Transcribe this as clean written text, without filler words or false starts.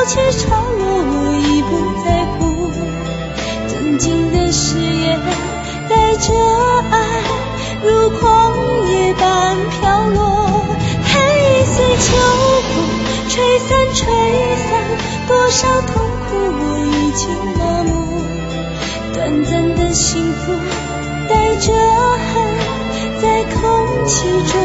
去潮落，我已不在乎。曾经的誓言带着爱如狂野般飘落，海随秋风吹散吹散，多少痛苦我已经麻木。短暂的幸福带着恨在空气中